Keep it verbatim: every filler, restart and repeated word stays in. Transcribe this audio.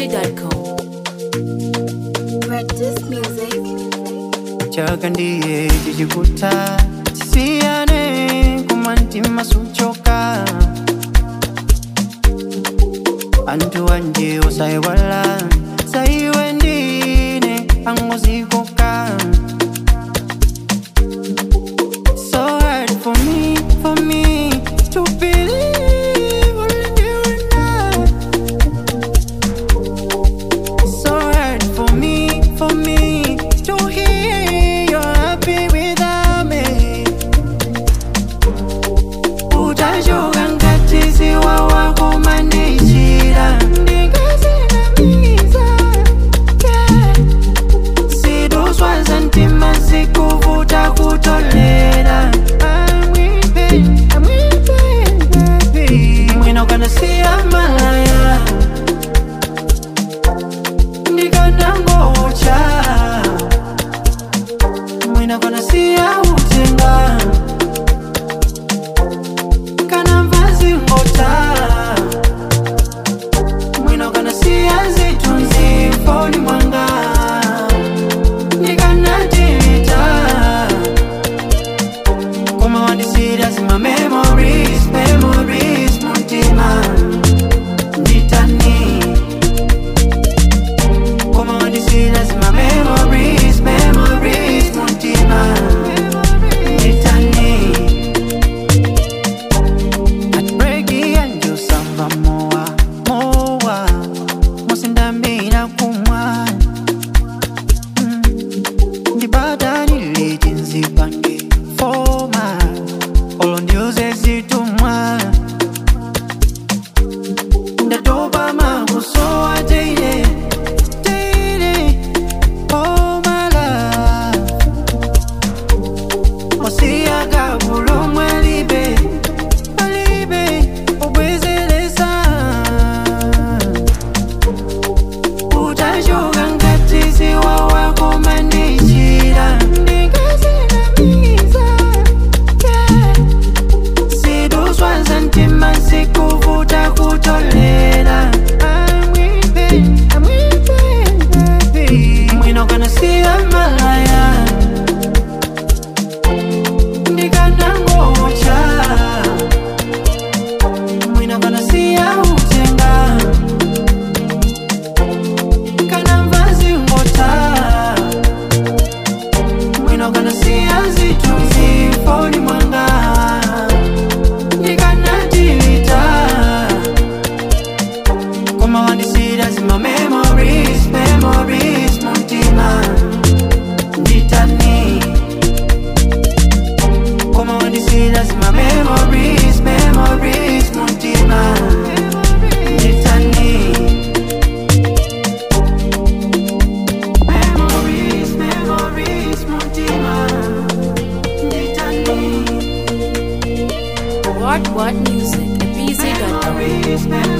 dot com. Practice music. Chagandiye jijikuta siyane kumantima suchoka antu anje osaiwala saiwendine angozikoka. So hard for me, for me to believe only you and I. So hard for me, for me to hear you're happy without me. Utajoga ngati ziwa wako manishira ndingazinamiza, yeah. Sidoswa zantima zikuvuta kutolera. I'm weeping, I'm weeping, baby. Mwino kana siya malaya ndikana ngocha. Mwino kana siya utenga kana mvazi ngota. Mwino kana siya zitunzi foni mwanga ndikana dilita. Como I serious my memories, memories muntima nditani. Como I serious my memories, memories muntima nditani. At breaki anjo samba moa moa mosindamira kumwa ndibada nilitinzipange foma olo ndiuze zitumwa ndatopa makusowa teile teile. Oh my love osiyaga bulomwe libe alibe obwezelesa. Utajoga ngati ziwa wako manishira ndingazinamiza, yeah. Sidoswa zantima zikuvuta kutolera. I'm weeping, I'm weeping, baby. Mwino kana siya malaya ndikana ngocha. Mwino kana siya utenga kana mvazi ngota. Mwino kana siya zitunzi foni mwanga ndikana dilita. Como I serious my memories, memories muntima nditani. Como I serious my memories, memories muntima nditani. Memories, memories muntima nditani. What What Music at B Z dot com. Memories, memories.